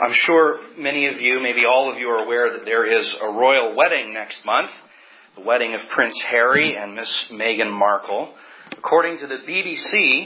I'm sure many of you, maybe all of you, are aware that there is a royal wedding next month, the wedding of Prince Harry and Miss Meghan Markle. According to the BBC,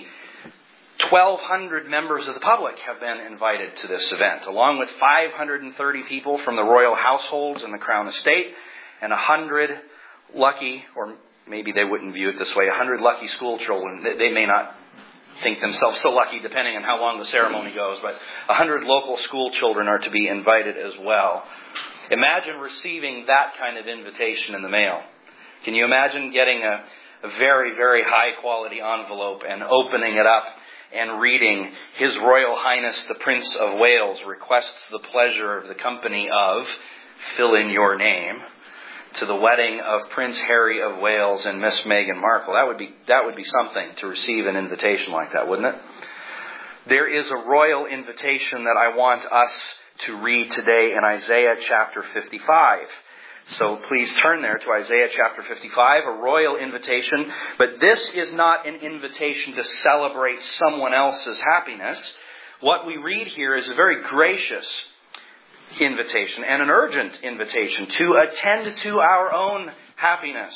1,200 members of the public have been invited to this event, along with 530 people from the royal households and the Crown Estate, and 100 lucky, or maybe they wouldn't view it this way, 100 lucky school children. They may not think themselves so lucky depending on how long the ceremony goes, but 100 local school children are to be invited as well. Imagine receiving that kind of invitation in the mail. Can you imagine getting a very, very high quality envelope and opening it up and reading, His Royal Highness the Prince of Wales requests the pleasure of the company of, fill in your name, to the wedding of Prince Harry of Wales and Miss Meghan Markle. That would be something to receive an invitation like that, wouldn't it? There is a royal invitation that I want us to read today in Isaiah chapter 55. So please turn there to Isaiah chapter 55, a royal invitation. But this is not an invitation to celebrate someone else's happiness. What we read here is a very gracious invitation and an urgent invitation to attend to our own happiness.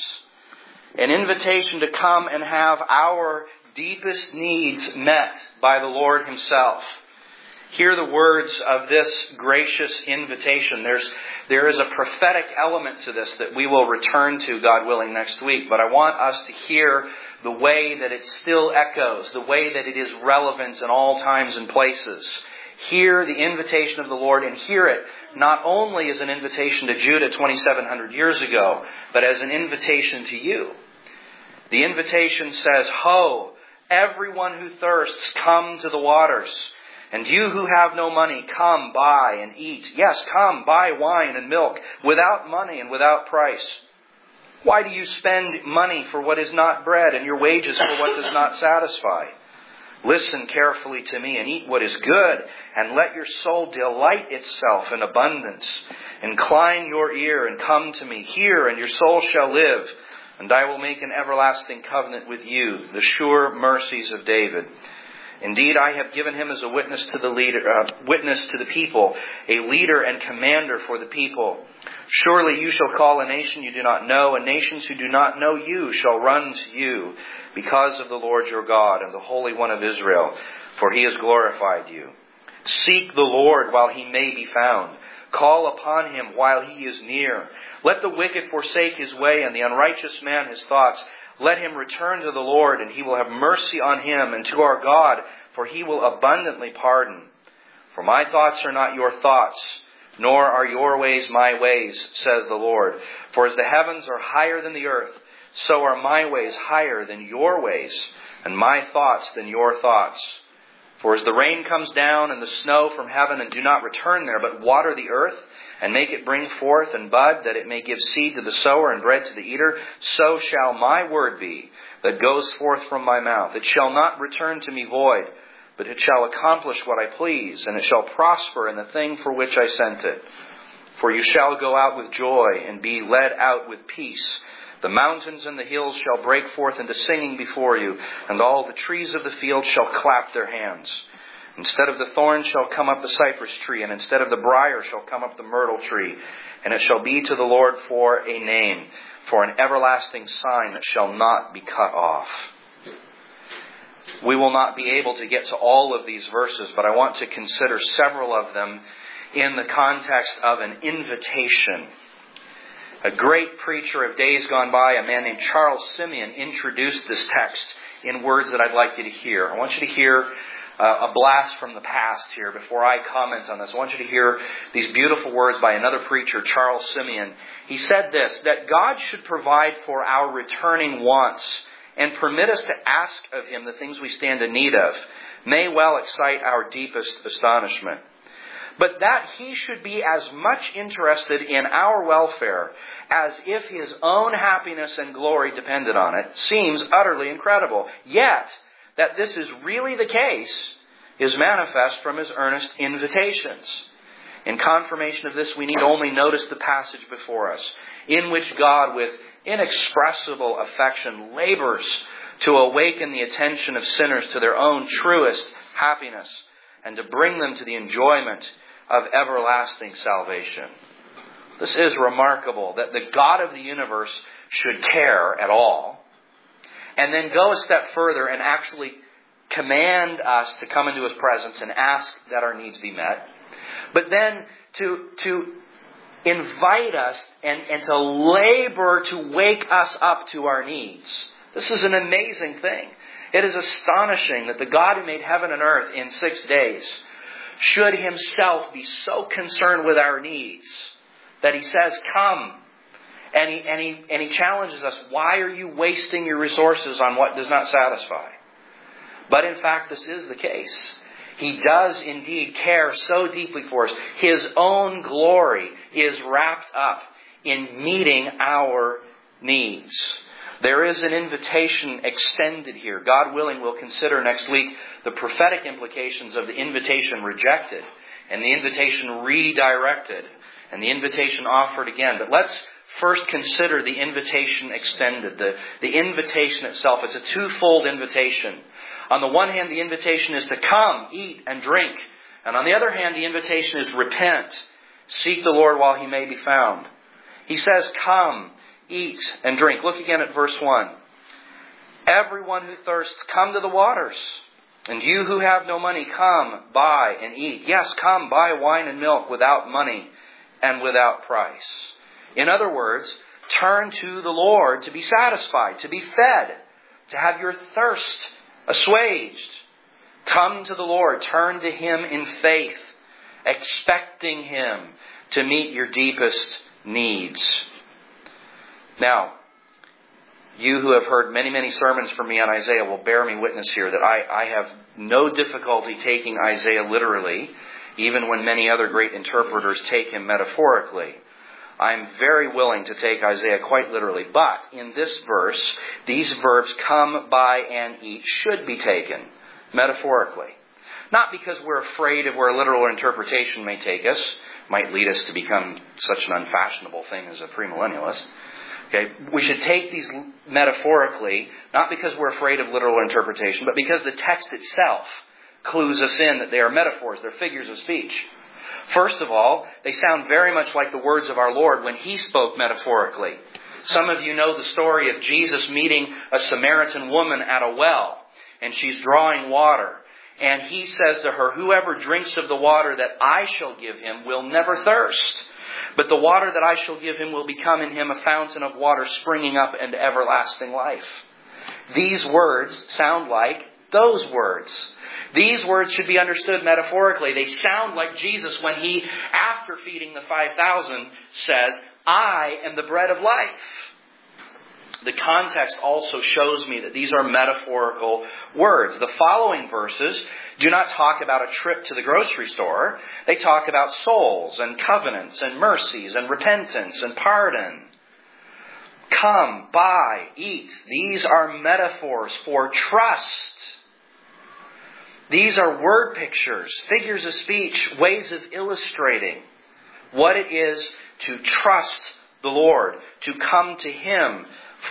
An invitation to come and have our deepest needs met by the Lord Himself. Hear the words of this gracious invitation. There is a prophetic element to this that we will return to, God willing, next week. But I want us to hear the way that it still echoes, the way that it is relevant in all times and places. Hear the invitation of the Lord, and hear it not only as an invitation to Judah 2,700 years ago, but as an invitation to you. The invitation says, Ho, everyone who thirsts, come to the waters. And you who have no money, come, buy and eat. Yes, come, buy wine and milk, without money and without price. Why do you spend money for what is not bread, and your wages for what does not satisfy? Listen carefully to me and eat what is good, and let your soul delight itself in abundance. Incline your ear and come to me. Hear, and your soul shall live. And I will make an everlasting covenant with you, the sure mercies of David. Indeed, I have given him as a witness to the people, a leader and commander for the people. Surely you shall call a nation you do not know, and nations who do not know you shall run to you, because of the Lord your God and the Holy One of Israel, for He has glorified you. Seek the Lord while He may be found. Call upon Him while He is near. Let the wicked forsake his way, and the unrighteous man his thoughts. Let him return to the Lord, and He will have mercy on him, and to our God, for He will abundantly pardon. For my thoughts are not your thoughts, nor are your ways my ways, says the Lord. For as the heavens are higher than the earth, so are my ways higher than your ways, and my thoughts than your thoughts. For as the rain comes down and the snow from heaven, and do not return there, but water the earth, and make it bring forth and bud, that it may give seed to the sower and bread to the eater, so shall my word be that goes forth from my mouth. It shall not return to me void, but it shall accomplish what I please, and it shall prosper in the thing for which I sent it. For you shall go out with joy and be led out with peace. The mountains and the hills shall break forth into singing before you, and all the trees of the field shall clap their hands. Instead of the thorn shall come up the cypress tree, and instead of the briar shall come up the myrtle tree. And it shall be to the Lord for a name, for an everlasting sign that shall not be cut off. We will not be able to get to all of these verses, but I want to consider several of them in the context of an invitation. A great preacher of days gone by, a man named Charles Simeon, introduced this text in words that I'd like you to hear. I want you to hear a blast from the past here before I comment on this. I want you to hear these beautiful words by another preacher, Charles Simeon. He said this, that God should provide for our returning wants and permit us to ask of Him the things we stand in need of may well excite our deepest astonishment. But that He should be as much interested in our welfare as if His own happiness and glory depended on it seems utterly incredible. Yet, that this is really the case is manifest from His earnest invitations. In confirmation of this, we need only notice the passage before us, in which God, with inexpressible affection, labors to awaken the attention of sinners to their own truest happiness, and to bring them to the enjoyment of everlasting salvation. This is remarkable that the God of the universe should care at all, and then go a step further and actually command us to come into His presence and ask that our needs be met. But then to invite us and to labor to wake us up to our needs. This is an amazing thing. It is astonishing that the God who made heaven and earth in 6 days should Himself be so concerned with our needs that He says, come. And he challenges us, why are you wasting your resources on what does not satisfy? But in fact, this is the case. He does indeed care so deeply for us. His own glory is wrapped up in meeting our needs. There is an invitation extended here. God willing, we'll consider next week the prophetic implications of the invitation rejected and the invitation redirected and the invitation offered again. But let's first consider the invitation extended, the invitation itself. It's a twofold invitation. On the one hand, the invitation is to come, eat, and drink. And on the other hand, the invitation is repent. Seek the Lord while He may be found. He says, come, eat, and drink. Look again at verse 1. Everyone who thirsts, come to the waters. And you who have no money, come, buy, and eat. Yes, come, buy wine and milk without money and without price. In other words, turn to the Lord to be satisfied, to be fed, to have your thirst assuaged. Come to the Lord, turn to Him in faith, expecting Him to meet your deepest needs. Now, you who have heard many, many sermons from me on Isaiah will bear me witness here that I have no difficulty taking Isaiah literally, even when many other great interpreters take him metaphorically. I'm very willing to take Isaiah quite literally. But in this verse, these verbs come, buy, and eat should be taken metaphorically. Not because we're afraid of where a literal interpretation may take us, might lead us to become such an unfashionable thing as a premillennialist. Okay, we should take these metaphorically, not because we're afraid of literal interpretation, but because the text itself clues us in that they are metaphors, they're figures of speech. First of all, they sound very much like the words of our Lord when He spoke metaphorically. Some of you know the story of Jesus meeting a Samaritan woman at a well, and she's drawing water. And He says to her, whoever drinks of the water that I shall give him will never thirst. But the water that I shall give him will become in him a fountain of water springing up into everlasting life. These words sound like those words. These words should be understood metaphorically. They sound like Jesus when He, after feeding the 5,000, says, I am the bread of life. The context also shows me that these are metaphorical words. The following verses do not talk about a trip to the grocery store. They talk about souls and covenants and mercies and repentance and pardon. Come, buy, eat. These are metaphors for trust. These are word pictures, figures of speech, ways of illustrating what it is to trust the Lord, to come to Him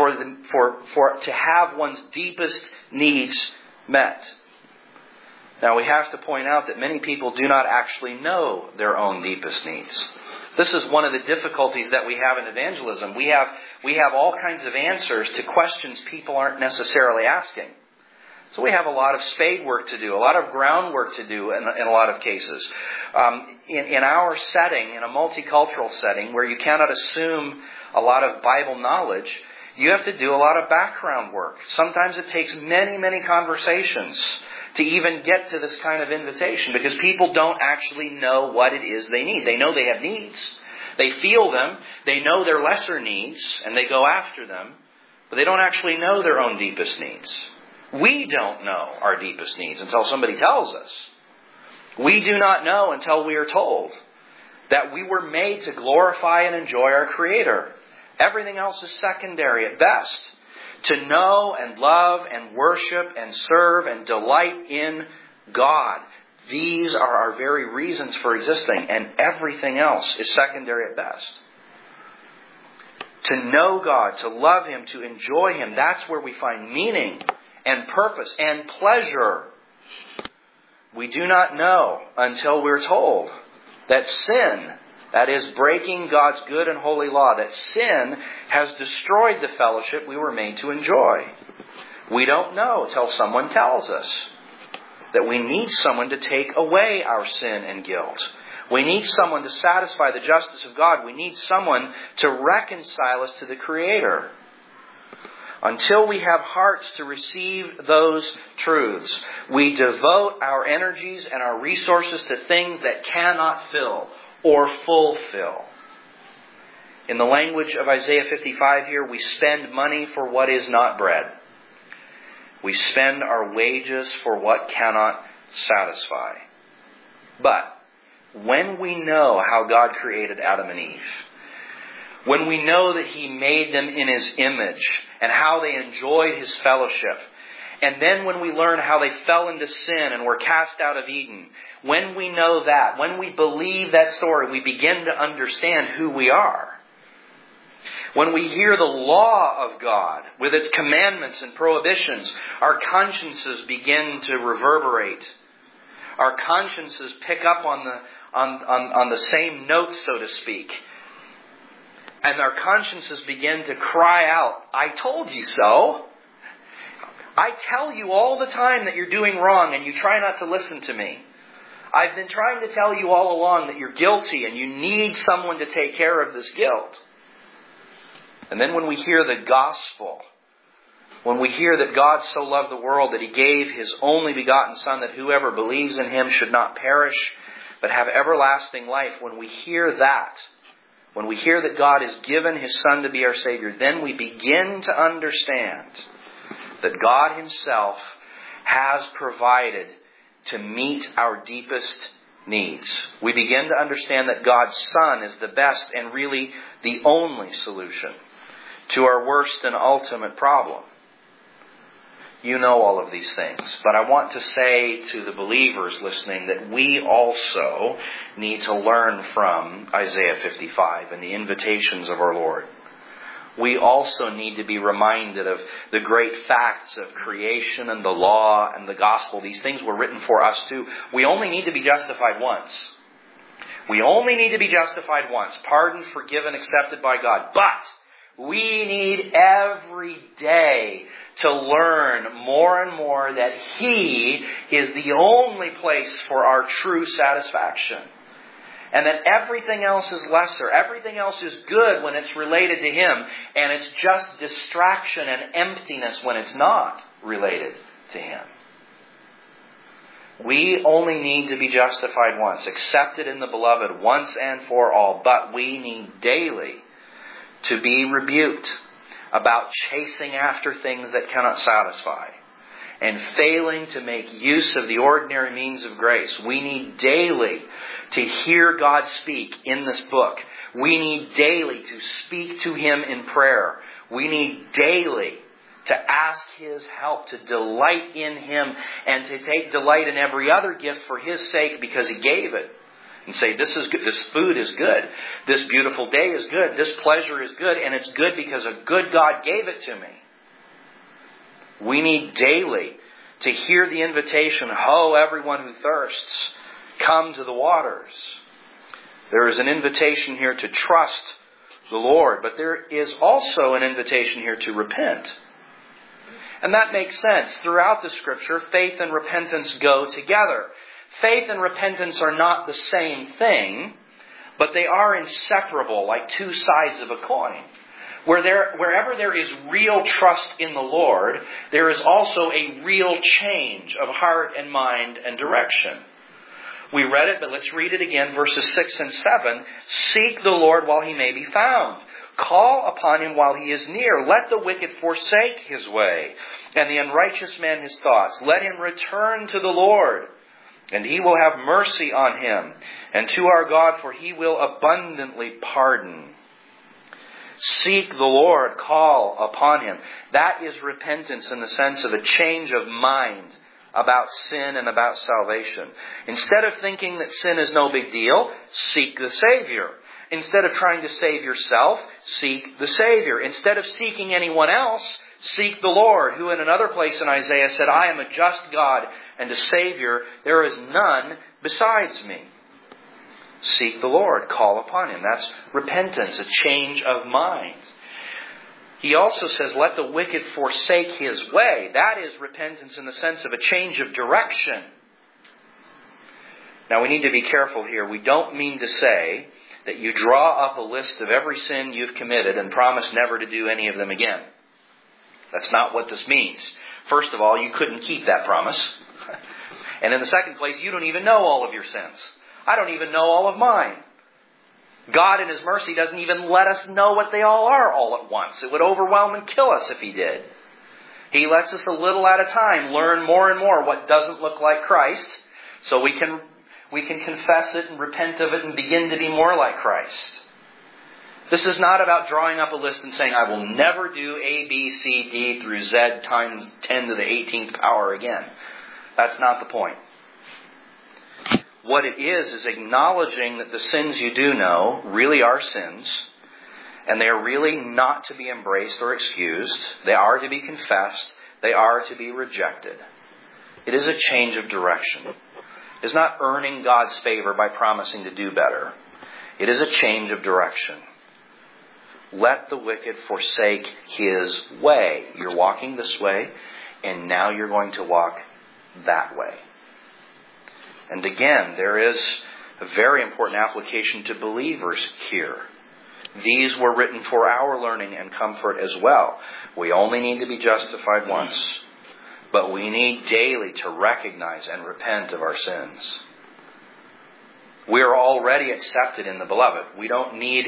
to have one's deepest needs met. Now we have to point out that many people do not actually know their own deepest needs. This is one of the difficulties that we have in evangelism. We have all kinds of answers to questions people aren't necessarily asking. So we have a lot of spade work to do, a lot of groundwork to do in a lot of cases. In our setting, in a multicultural setting where you cannot assume a lot of Bible knowledge, you have to do a lot of background work. Sometimes it takes many, many conversations to even get to this kind of invitation because people don't actually know what it is they need. They know they have needs. They feel them. They know their lesser needs and they go after them. But they don't actually know their own deepest needs. We don't know our deepest needs until somebody tells us. We do not know until we are told that we were made to glorify and enjoy our Creator. Everything else is secondary at best. To know and love and worship and serve and delight in God. These are our very reasons for existing, and everything else is secondary at best. To know God, to love Him, to enjoy Him, that's where we find meaning and purpose and pleasure. We do not know until we're told. that sin, that is, breaking God's good and holy law, that sin has destroyed the fellowship we were made to enjoy. We don't know till someone tells us that we need someone to take away our sin and guilt. We need someone to satisfy the justice of God. We need someone to reconcile us to the Creator. Until we have hearts to receive those truths, we devote our energies and our resources to things that cannot fill or fulfill. In the language of Isaiah 55 here, we spend money for what is not bread. We spend our wages for what cannot satisfy. But when we know how God created Adam and Eve, when we know that He made them in His image and how they enjoyed His fellowship, and then when we learn how they fell into sin and were cast out of Eden, when we know that, when we believe that story, we begin to understand who we are. When we hear the law of God with its commandments and prohibitions, our consciences begin to reverberate. Our consciences pick up on the same notes, so to speak. And our consciences begin to cry out, I told you so. I tell you all the time that you're doing wrong and you try not to listen to me. I've been trying to tell you all along that you're guilty and you need someone to take care of this guilt. And then when we hear the gospel, when we hear that God so loved the world that He gave His only begotten Son, that whoever believes in Him should not perish, but have everlasting life, when we hear that, when we hear that God has given His Son to be our Savior, then we begin to understand that God Himself has provided to meet our deepest needs. We begin to understand that God's Son is the best and really the only solution to our worst and ultimate problem. You know all of these things, but I want to say to the believers listening that we also need to learn from Isaiah 55 and the invitations of our Lord. We also need to be reminded of the great facts of creation and the law and the gospel. These things were written for us too. We only need to be justified once. We only need to be justified once. Pardoned, forgiven, accepted by God. But we need every day to learn more and more that He is the only place for our true satisfaction. And that everything else is lesser. Everything else is good when it's related to Him. And it's just distraction and emptiness when it's not related to Him. We only need to be justified once, accepted in the Beloved once and for all. But we need daily to be rebuked about chasing after things that cannot satisfy and failing to make use of the ordinary means of grace. We need daily to hear God speak in this book. We need daily to speak to Him in prayer. We need daily to ask His help, to delight in Him, and to take delight in every other gift for His sake because He gave it. And say, this is good. This food is good. This beautiful day is good. This pleasure is good. And it's good because a good God gave it to me. We need daily to hear the invitation, Ho, everyone who thirsts, come to the waters. There is an invitation here to trust the Lord, but there is also an invitation here to repent. And that makes sense. Throughout the Scripture, faith and repentance go together. Faith and repentance are not the same thing, but they are inseparable, like two sides of a coin. Wherever there is real trust in the Lord, there is also a real change of heart and mind and direction. We read it, but let's read it again, verses 6 and 7. Seek the Lord while He may be found. Call upon Him while He is near. Let the wicked forsake his way, and the unrighteous man his thoughts. Let him return to the Lord, and He will have mercy on him, and to our God, for He will abundantly pardon. Seek the Lord, call upon Him. That is repentance in the sense of a change of mind about sin and about salvation. Instead of thinking that sin is no big deal, seek the Savior. Instead of trying to save yourself, seek the Savior. Instead of seeking anyone else, seek the Lord, who in another place in Isaiah said, I am a just God and a Savior. There is none besides me. Seek the Lord. Call upon Him. That's repentance, a change of mind. He also says, let the wicked forsake his way. That is repentance in the sense of a change of direction. Now we need to be careful here. We don't mean to say that you draw up a list of every sin you've committed and promise never to do any of them again. That's not what this means. First of all, you couldn't keep that promise. And in the second place, you don't even know all of your sins. I don't even know all of mine. God in His mercy doesn't even let us know what they all are all at once. It would overwhelm and kill us if He did. He lets us a little at a time learn more and more what doesn't look like Christ, so we can confess it and repent of it and begin to be more like Christ. This is not about drawing up a list and saying, I will never do A, B, C, D through Z times 10 to the 18th power again. That's not the point. What it is acknowledging that the sins you do know really are sins, and they are really not to be embraced or excused. They are to be confessed. They are to be rejected. It is a change of direction. It is not earning God's favor by promising to do better. It is a change of direction. Let the wicked forsake his way. You're walking this way, and now you're going to walk that way. And again, there is a very important application to believers here. These were written for our learning and comfort as well. We only need to be justified once, but we need daily to recognize and repent of our sins. We are already accepted in the Beloved. We don't need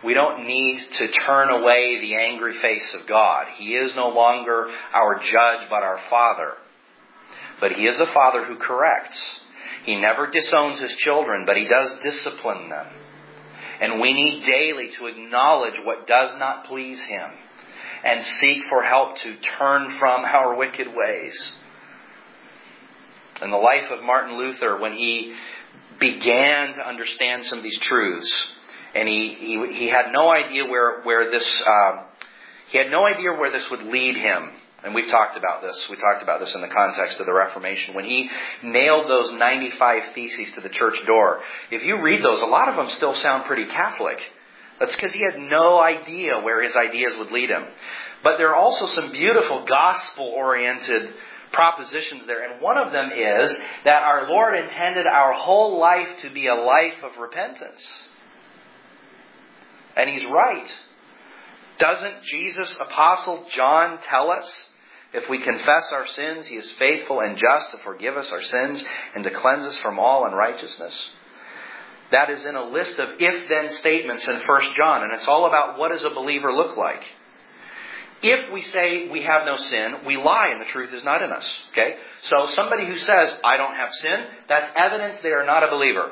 to turn away the angry face of God. He is no longer our judge, but our Father. But He is a Father who corrects. He never disowns His children, but He does discipline them. And we need daily to acknowledge what does not please Him and seek for help to turn from our wicked ways. In the life of Martin Luther, when he began to understand some of these truths, and he had no idea where this would lead him. And we've talked about this. We talked about this in the context of the Reformation. When he nailed those 95 Theses to the church door, if you read those, a lot of them still sound pretty Catholic. That's because he had no idea where his ideas would lead him. But there are also some beautiful gospel-oriented propositions there. And one of them is that our Lord intended our whole life to be a life of repentance. And He's right. Doesn't Jesus' Apostle John tell us, if we confess our sins, He is faithful and just to forgive us our sins and to cleanse us from all unrighteousness? That is in a list of if-then statements in 1 John. And it's all about what does a believer look like. If we say we have no sin, we lie and the truth is not in us. Okay? So somebody who says, I don't have sin, that's evidence they are not a believer.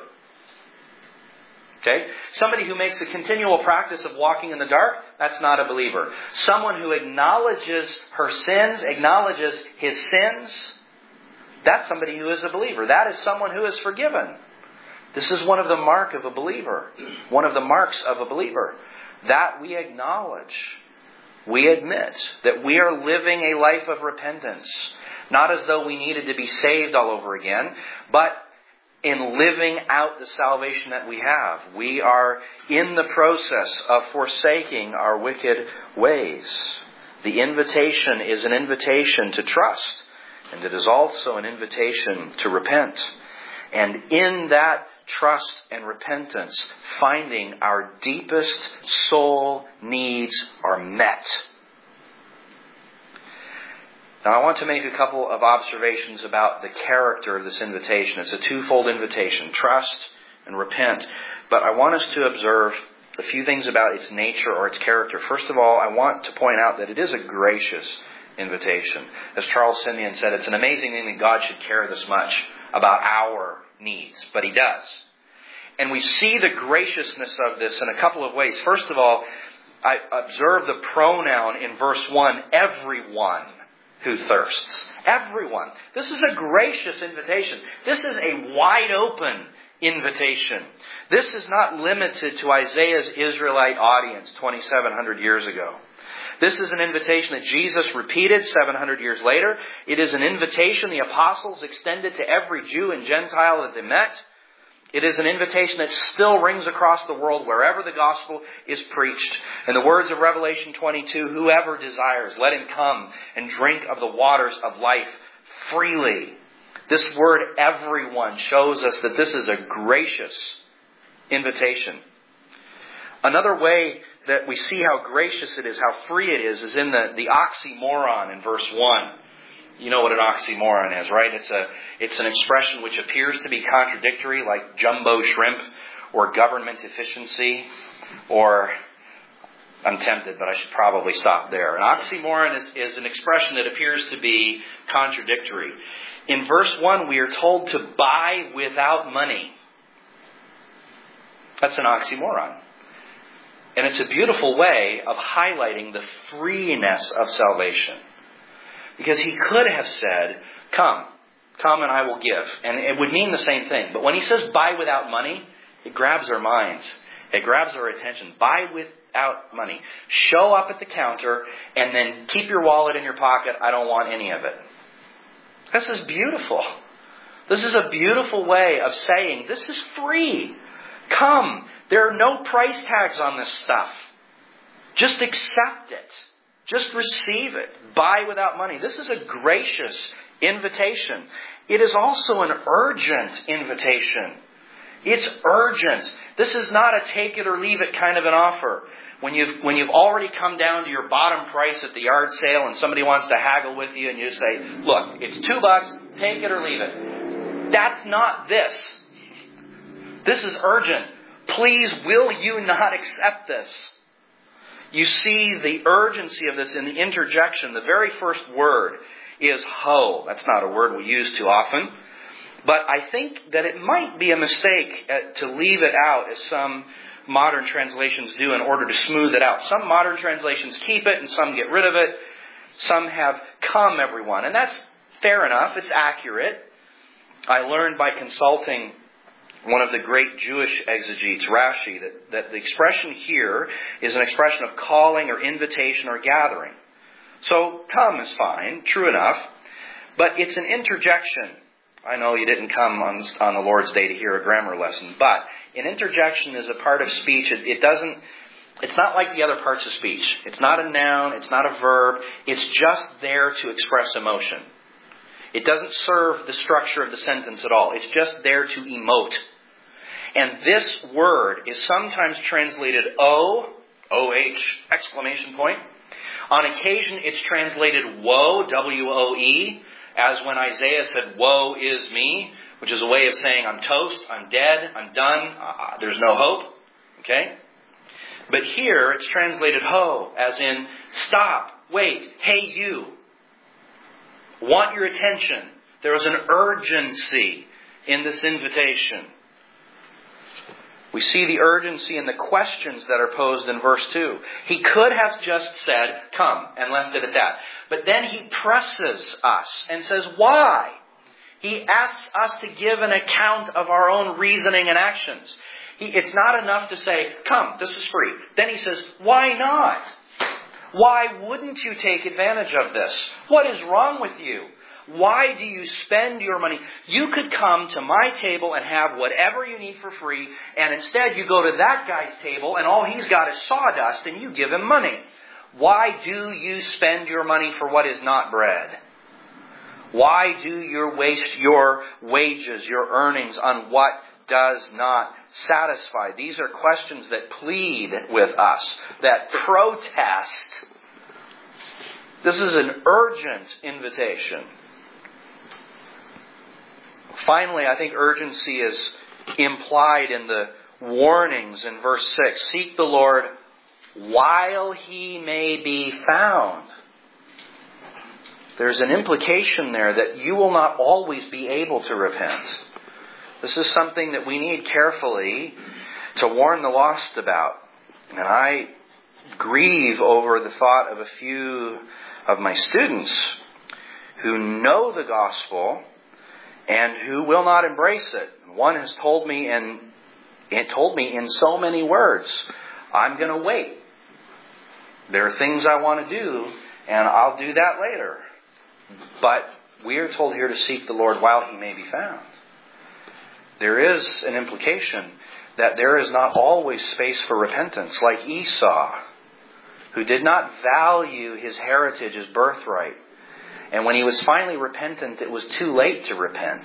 Okay? Somebody who makes a continual practice of walking in the dark, that's not a believer. Someone who acknowledges her sins, acknowledges his sins, that's somebody who is a believer. That is someone who is forgiven. This is one of the marks of a believer. One of the marks of a believer. That we acknowledge. We admit that we are living a life of repentance. Not as though we needed to be saved all over again, but in living out the salvation that we have. We are in the process of forsaking our wicked ways. The invitation is an invitation to trust, and it is also an invitation to repent. And in that trust and repentance, finding our deepest soul needs are met. Now I want to make a couple of observations about the character of this invitation. It's a twofold invitation, trust and repent. But I want us to observe a few things about its nature or its character. First of all, I want to point out that it is a gracious invitation. As Charles Simeon said, it's an amazing thing that God should care this much about our needs, but He does. And we see the graciousness of this in a couple of ways. First of all, I observe the pronoun in verse 1, everyone who thirsts. Everyone. This is a gracious invitation. This is a wide open invitation. This is not limited to Isaiah's Israelite audience 2,700 years ago. This is an invitation that Jesus repeated 700 years later. It is an invitation the apostles extended to every Jew and Gentile that they met. It is an invitation that still rings across the world wherever the gospel is preached. In the words of Revelation 22, whoever desires, let him come and drink of the waters of life freely. This word everyone shows us that this is a gracious invitation. Another way that we see how gracious it is, how free it is in the oxymoron in verse 1. You know what an oxymoron is, right? It's an expression which appears to be contradictory, like jumbo shrimp or government efficiency, or I'm tempted, but I should probably stop there. An oxymoron is an expression that appears to be contradictory. In verse 1, we are told to buy without money. That's an oxymoron. And it's a beautiful way of highlighting the freeness of salvation. Because he could have said, come and I will give. And it would mean the same thing. But when he says buy without money, it grabs our minds. It grabs our attention. Buy without money. Show up at the counter and then keep your wallet in your pocket. I don't want any of it. This is beautiful. This is a beautiful way of saying this is free. Come. There are no price tags on this stuff. Just accept it. Just receive it. Buy without money. This is a gracious invitation. It is also an urgent invitation. It's urgent. This is not a take it or leave it kind of an offer. When you've already come down to your bottom price at the yard sale and somebody wants to haggle with you and you say, look, it's $2, take it or leave it. That's not this. This is urgent. Please, will you not accept this? You see the urgency of this in the interjection. The very first word is ho. That's not a word we use too often. But I think that it might be a mistake to leave it out, as some modern translations do, in order to smooth it out. Some modern translations keep it and some get rid of it. Some have come, everyone. And that's fair enough. It's accurate. I learned by consulting one of the great Jewish exegetes, Rashi, that the expression here is an expression of calling or invitation or gathering. So come is fine, true enough, but it's an interjection. I know you didn't come on the Lord's Day to hear a grammar lesson, but an interjection is a part of speech. It's not like the other parts of speech. It's not a noun, it's not a verb, it's just there to express emotion. It doesn't serve the structure of the sentence at all. It's just there to emote. And this word is sometimes translated O-H, exclamation point. On occasion, it's translated woe, W-O-E, as when Isaiah said, woe is me, which is a way of saying I'm toast, I'm dead, I'm done, there's no hope. Okay? But here, it's translated ho, as in stop, wait, hey you. Want your attention. There is an urgency in this invitation. We see the urgency in the questions that are posed in verse 2. He could have just said, come, and left it at that. But then he presses us and says, why? He asks us to give an account of our own reasoning and actions. It's not enough to say, come, this is free. Then he says, why not? Why wouldn't you take advantage of this? What is wrong with you? Why do you spend your money? You could come to my table and have whatever you need for free, and instead you go to that guy's table and all he's got is sawdust and you give him money. Why do you spend your money for what is not bread? Why do you waste your wages, your earnings on what does not satisfy? These are questions that plead with us, that protest. This is an urgent invitation. Finally, I think urgency is implied in the warnings in verse 6. Seek the Lord while he may be found. There's an implication there that you will not always be able to repent. This is something that we need carefully to warn the lost about. And I grieve over the thought of a few of my students who know the gospel and who will not embrace it. One has told me in so many words, I'm going to wait. There are things I want to do, and I'll do that later. But we are told here to seek the Lord while he may be found. there is an implication that there is not always space for repentance, like Esau, who did not value his heritage, his birthright. And when he was finally repentant, it was too late to repent.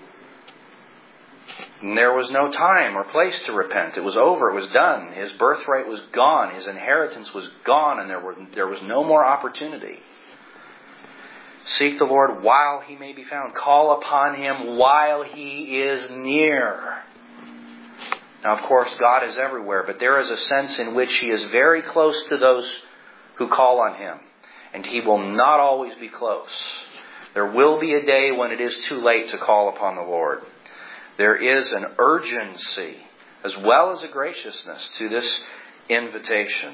And there was no time or place to repent. It was over. It was done. His birthright was gone. His inheritance was gone, and there was no more opportunity. Seek the Lord while He may be found. Call upon Him while He is near. Now, of course, God is everywhere, but there is a sense in which He is very close to those who call on Him. And He will not always be close. There will be a day when it is too late to call upon the Lord. There is an urgency as well as a graciousness to this invitation.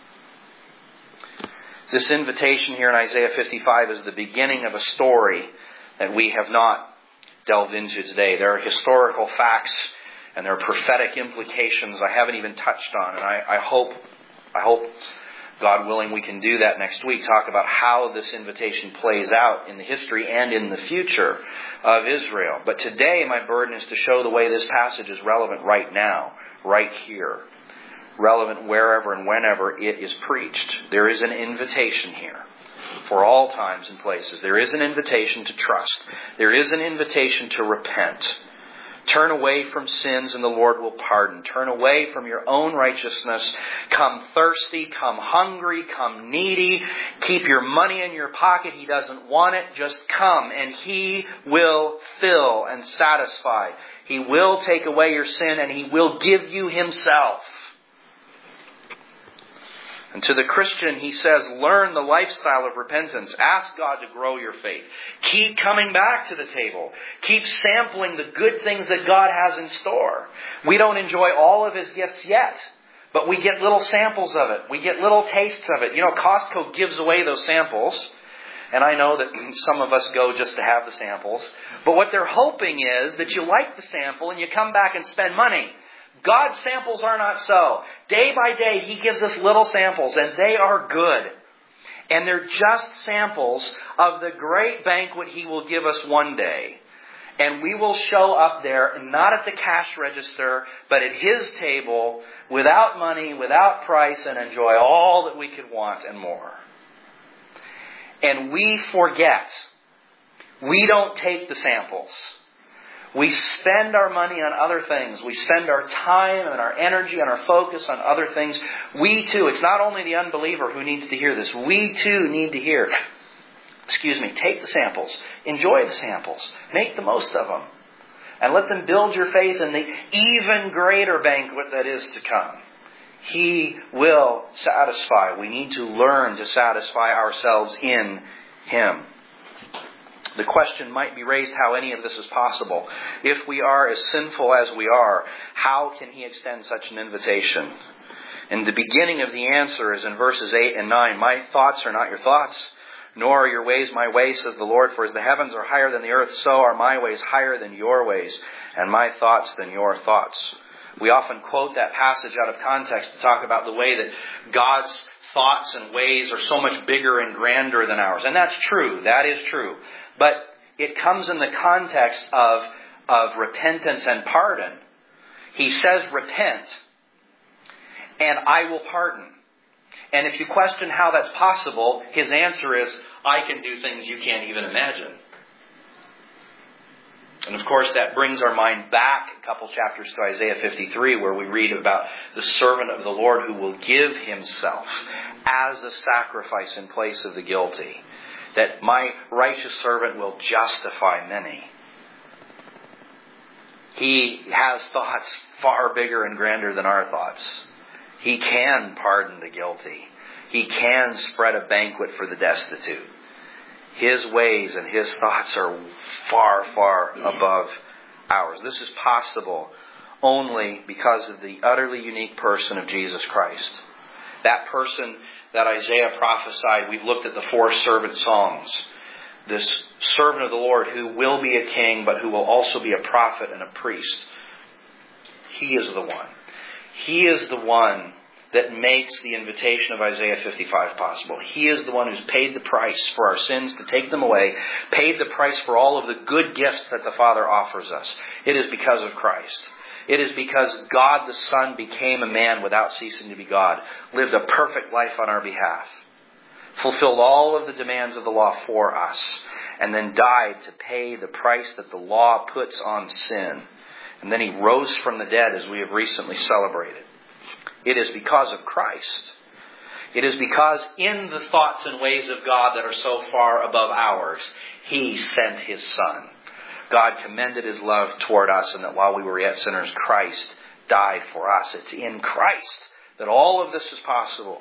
This invitation here in Isaiah 55 is the beginning of a story that we have not delved into today. There are historical facts and there are prophetic implications I haven't even touched on. And I hope, God willing, we can do that next week. Talk about how this invitation plays out in the history and in the future of Israel. But today my burden is to show the way this passage is relevant right now, right here. Relevant wherever and whenever it is preached. There is an invitation here for all times and places. There is an invitation to trust. There is an invitation to repent. Turn away from sins and the Lord will pardon. Turn away from your own righteousness. Come thirsty, come hungry, come needy. Keep your money in your pocket. He doesn't want it. Just come and He will fill and satisfy. He will take away your sin and He will give you Himself. And to the Christian, He says, learn the lifestyle of repentance. Ask God to grow your faith. Keep coming back to the table. Keep sampling the good things that God has in store. We don't enjoy all of His gifts yet, but we get little samples of it. We get little tastes of it. You know, Costco gives away those samples. And I know that some of us go just to have the samples. But what they're hoping is that you like the sample and you come back and spend money. God's samples are not so. Day by day, He gives us little samples, and they are good. And they're just samples of the great banquet He will give us one day. And we will show up there, not at the cash register, but at His table, without money, without price, and enjoy all that we could want and more. And we forget. We don't take the samples. We spend our money on other things. We spend our time and our energy and our focus on other things. We too, it's not only the unbeliever who needs to hear this. We too need to hear. Take the samples. Enjoy the samples. Make the most of them. And let them build your faith in the even greater banquet that is to come. He will satisfy. We need to learn to satisfy ourselves in Him. The question might be raised how any of this is possible. If we are as sinful as we are, how can He extend such an invitation? And the beginning of the answer is in verses 8 and 9. My thoughts are not your thoughts, nor are your ways my ways, says the Lord. For as the heavens are higher than the earth, so are my ways higher than your ways, and my thoughts than your thoughts. We often quote that passage out of context to talk about the way that God's thoughts and ways are so much bigger and grander than ours. And that's true. That is true. But it comes in the context of repentance and pardon. He says, repent, and I will pardon. And if you question how that's possible, His answer is, I can do things you can't even imagine. And of course, that brings our mind back a couple chapters to Isaiah 53, where we read about the servant of the Lord who will give Himself as a sacrifice in place of the guilty. That my righteous servant will justify many. He has thoughts far bigger and grander than our thoughts. He can pardon the guilty. He can spread a banquet for the destitute. His ways and His thoughts are far, far above ours. This is possible only because of the utterly unique person of Jesus Christ. That person that Isaiah prophesied, we've looked at the 4 servant songs. This servant of the Lord who will be a king, but who will also be a prophet and a priest. He is the one. He is the one that makes the invitation of Isaiah 55 possible. He is the one who's paid the price for our sins to take them away, paid the price for all of the good gifts that the Father offers us. It is because of Christ. It is because God the Son became a man without ceasing to be God, lived a perfect life on our behalf, fulfilled all of the demands of the law for us, and then died to pay the price that the law puts on sin. And then He rose from the dead, as we have recently celebrated. It is because of Christ. It is because in the thoughts and ways of God that are so far above ours, He sent His Son. God commended His love toward us, and that while we were yet sinners, Christ died for us. It's in Christ that all of this is possible.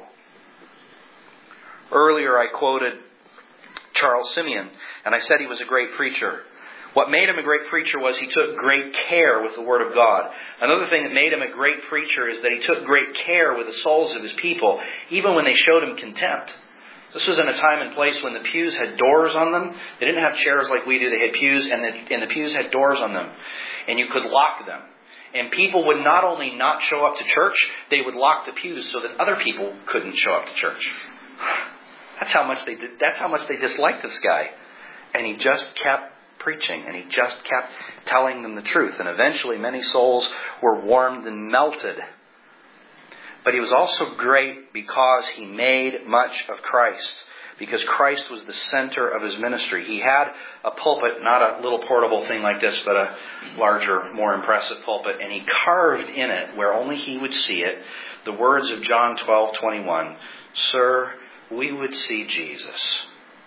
Earlier I quoted Charles Simeon, and I said he was a great preacher. What made him a great preacher was he took great care with the Word of God. Another thing that made him a great preacher is that he took great care with the souls of his people, even when they showed him contempt. This was in a time and place when the pews had doors on them. They didn't have chairs like we do. They had pews, and the pews had doors on them. And you could lock them. And people would not only not show up to church, they would lock the pews so that other people couldn't show up to church. That's how much they disliked this guy. And he just kept preaching, and he just kept telling them the truth. And eventually many souls were warmed and melted. But he was also great because he made much of Christ. Because Christ was the center of his ministry. He had a pulpit, not a little portable thing like this, but a larger, more impressive pulpit. And he carved in it, where only he would see it, the words of John 12:21. Sir, we would see Jesus.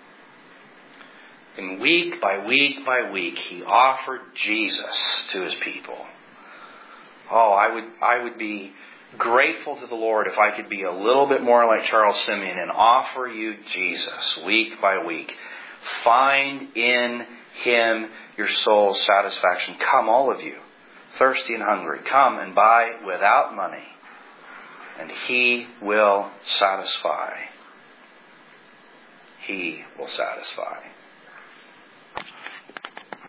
And week by week by week, he offered Jesus to his people. Oh, I would be grateful to the Lord if I could be a little bit more like Charles Simeon and offer you Jesus week by week. Find in Him your soul's satisfaction. Come, all of you, thirsty and hungry, come and buy without money, and He will satisfy. He will satisfy.